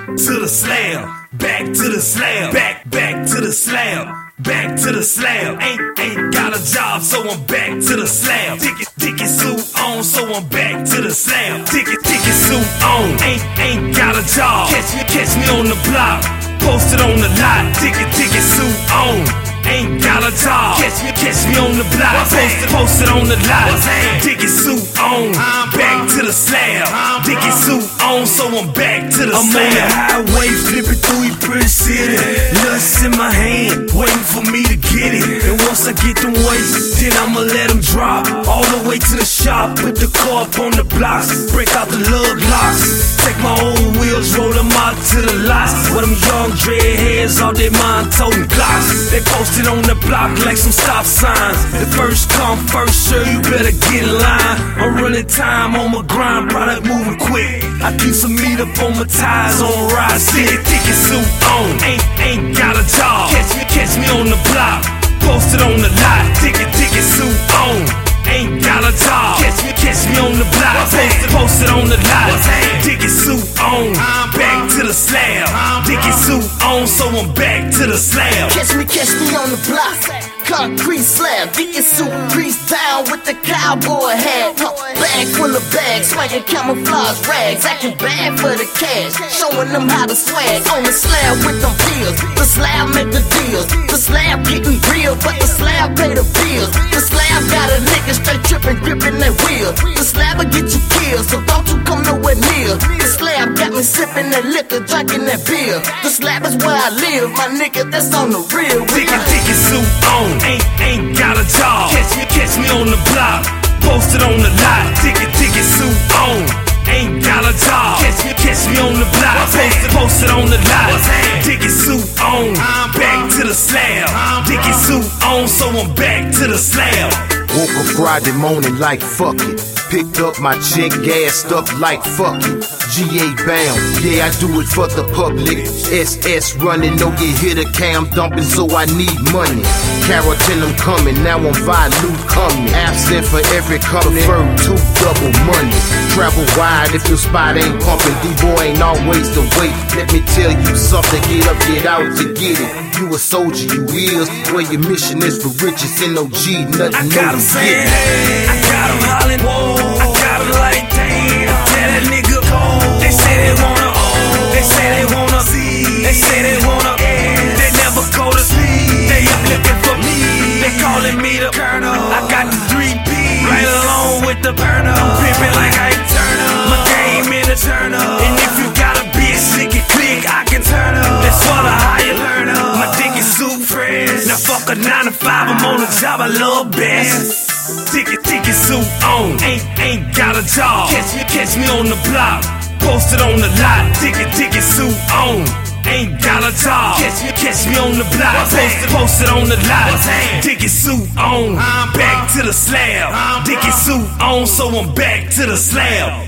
to the slab, back to the slab, back to the slab, back to the slab. Ain't got a job, so I'm back to the slab. Ticket suit on, so I'm back to the slab. Ticket suit on, ain't got a job. Catch me on the block, posted on the lot. Ticket suit on, ain't got a job. Catch me on the block, posted on the lot. Ticket suit on, back to the slab. Ticket suit on, so I'm back to the slab. I'm on the highway, flipping through your pretty city. Lust in my hand, waiting for me to get it. And once I get them weights, then I'ma let them drop. All the way to the shop, put the car up on the blocks. Break out the lug locks. Take my old wheels, roll them out to the lots. Where them young dreadheads, all their mind toting Glocks. They posted on the block like some stop signs. The first come, first serve, you better get in line. I'm running time on my grind, product moving quick. I keep some meat up on my ties, on ride stick. Ticket suit on, ain't got a job. Catch me on the block, posted on the lot. Ticket suit on, ain't got a job. Catch me on the block, posted on the lot. Ticket suit on, back to the slab. Ticket suit on, so I'm back to the slab. Catch me on the block, concrete slab. Ticket suit creased down with the cowboy hat. Bag full of bags, swinging camouflage rags. Acting bad for the cash, showing them how to swag. On the slab with them pills, the slab make the deals. The slab getting real, but the slab pay the bills. The slab got a nigga straight tripping, gripping that wheel. The slab will get you killed, so don't you come nowhere near. The slab got me sipping that liquor, drinking that beer. The slab is where I live, my nigga, that's on the real. Ticket suit on, ain't got a job. Catch me on the block, posted on the lot. Ticket suit on, ain't got a job. Catch me on the block, posted on the lot. Ticket suit on, back to the slab. Ticket suit on, so I'm back to the slab. Woke up Friday morning like fuck it. Picked up my chick, gassed up like fuck it. GA bound, yeah, I do it for the public. SS running, no get hit a cam dumping, so I need money. Carrotin, I'm coming, now I'm Vilute coming. Absent for every company, preferred to double money. Travel wide if your spot ain't pumping. D-boy ain't always the wait. Let me tell you something, get up, get out to get it. You a soldier, you is. Where your mission is for riches, NOG, nothing. I got 'em saying, hey, I got 'em hollering, whoa. I got 'em like, damn, tell that nigga cold. They say they wanna own, they say they wanna see, they say they wanna end. They never go to sleep, they up looking for me. They calling me the Colonel, I got the 3 P's, right along with the burner. I'm pimping like Ike Turner, my game in a turner. And if you got a bitch, lick it click, I can turn her. That's for the higher learner. My dick is super fresh. Now fuck a 9 to 5, I'm on the job I love best. Ticket suit on, ain't got a job. Catch me on the block, posted on the lot. Ticket suit on, ain't got a job. Catch me on the block, posted on the lot. Ticket suit on, back to the slab. Ticket suit on, so I'm back to the slab.